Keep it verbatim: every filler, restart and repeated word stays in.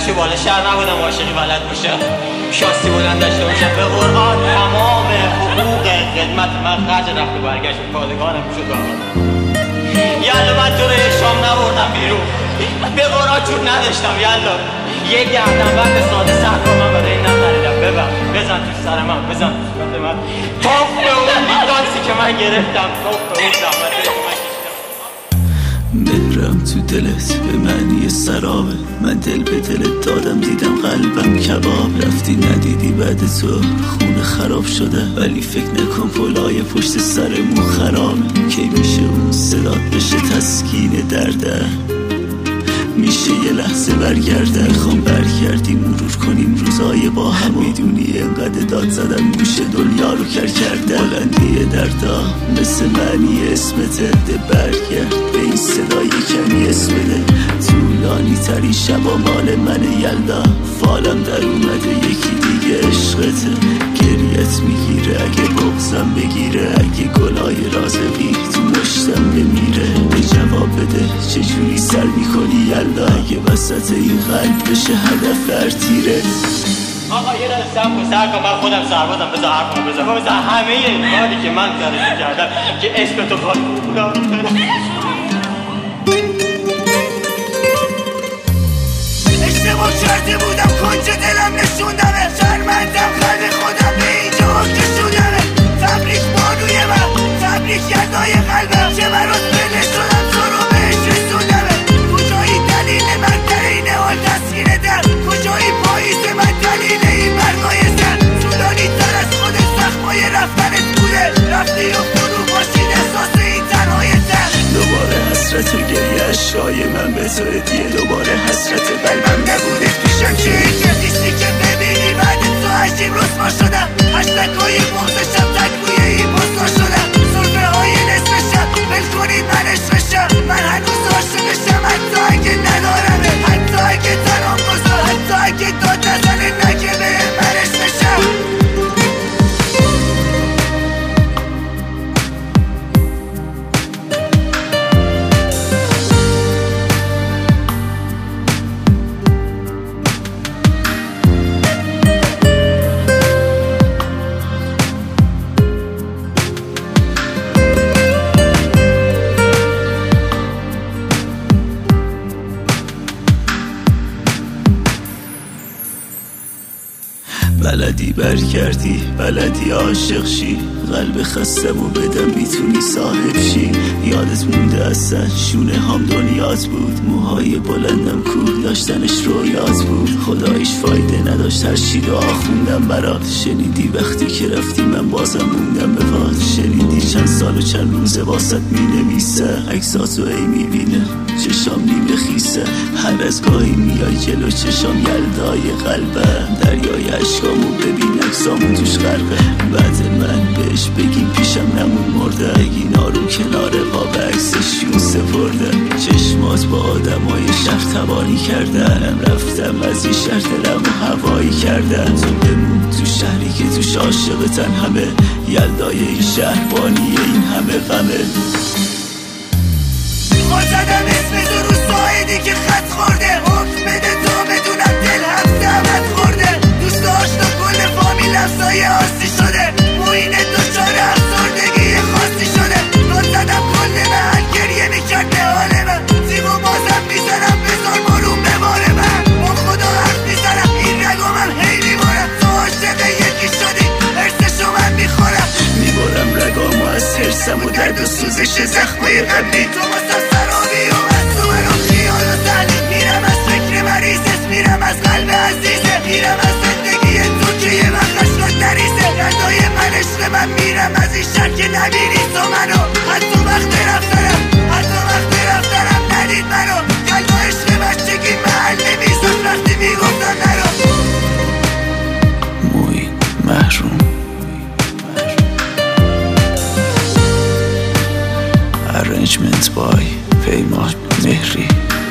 تو بالا شهر نبودم عاشقی بلد باشم، شاستی بلند داشته باشم. به قرآن تمام حقوق خدمت من خرج رفت و برگشت پادگانم شد بابا. یالا من تو رو شام نبردم بیرون، به قرآن چون نداشتم. یالا یه گردن بند ساده سر با من برای این نخریدم. ببر بزن تو سر من، بزن تو صورت من، توف به اون دیدانسی که من گرفتم، توف به اون زحمتی که من مهرم تو دلت به معنی سرابه، من دل به دلت دادم دیدم قلبم کباب. رفتی ندیدی بعد تو خونه خراب شده، ولی فکر نکن پلای پشت سرمون خرابه. کی میشه اون صدات بشه تسکین درده، میشه یه لحظه برگرده. میخوام برگردی مرور کنیم روزای با هم، میدونی انقدر داد زدم گوش دنیا رو کر کرده. بلندی دردا مثل معنی اسمته، ده برگرد به این صدای کمی اسمده. طولانی تری شبا مال من یلدا، فالم در اومده یکی دیگه عشقته. گریت میگیره اگه بغزم بگیره، اگه گلای رازقی تو مشتم بمیره. به جواب بده چجوری سر میکنی یلدا، اگه وسط این قلب بشه هدف در تیره. آقا یه رد سم کن سر کن، من خودم سربازم، بذار حرفم بزن. بذار همه کاری که من درشون کردم که اسم تو خواهد بودم. اشتباه کرده بودم کنج دلم نشوندمه، شرمندم خلق خودم به اینجا کشوندمه. تبریک بانوی من، تبریک یلدای قلبم، چه برات بله شدم تو رو بهش رسوندمه. کجایی دلیل من در این حال تسکین در، کجایی پاییز من دلیل این برگای سر. طولانی تر از خود سخمای رفتنت بوده، رفتی و فرو باشید احساس این تنهای تر. دوباره حسرت و گریه اشکای من به تو هدیه، دوباره حسرت قلبم نبوده پیشم چی که نیستی که ببینی بعد تو عجیب رسوا شدم. هشتگهای بغزشم تکبوی این بسا شدم، صرفه های نصف شب بل کنید من عشقشم. من هنوز عاشقشم حتی اگه ندارمه، حتی اگه تنام گذار، حتی اگه داد نزنه نگه به من عشقشم. بلدی برگردی، بلدی عاشق شی، قلب خستم و بدم میتونی صاحب شی. یادت مونده اصلا شونه هم دنیات بود، موهای بلندم کوه داشتنش رویات بود. خدایش فایده نداشت هر چی دعا خوندم برات. شنیدی وقتی که رفتی من بازم موندم به پات. شنیدی چند سال و چند روزه واسط مینویسه، عکساتو ای میبینه چشام نیمه خیسه. هر از گاهی میای جلو چشام یلدای قلبم، دریای عشقامو ببین عکسامون توش غرقه. بعد من بهش بگیم پیشم نمون مرده، بگی نارو کنار قاب عکسشون سپرده. چشمات با آدمای شهر تبانی کردن، رفتم از این شهر دلم و هوایی کردن. تو بمون تو شهری که توش عاشقتن همه، یلدای این شهر بانی این همه غمه. خواستم اسم تو رو سایدی که خط خورده، حکم بده تو بدونم دل هم زحمت خورده. دوست داشت و کل فامیل افزای آسی شده، موین دوچار افسردگی خاصی شده. نوت زدم کل محل گریه میکرد به حال من، زیبا بازم میزنم بذار بارون بباره من. با خدا حرف میزنم این رگامم هی میبارم، تو عاشق یکی شدی حرسشو من میخورم. میبارم رگامو از حرسم و درد و سوزش زخمای قبلی. تو واسم سرابی و من تو برام خیال و تحلیل، میرم از فکر مریضت، میرم از قلب عزیزه، میرم از زندگی تو که یه وقت خشکات نریزه. گردای من عشق من، میرم از این شهر که نبینی تو منو. حتی وقت رفتنم، حتی وقت رفتنم ندید منو. قلب و عشق بچگی محل نمیزد وقتی میگفتم نرو. موین محروم Arrangement by پیمان مهری.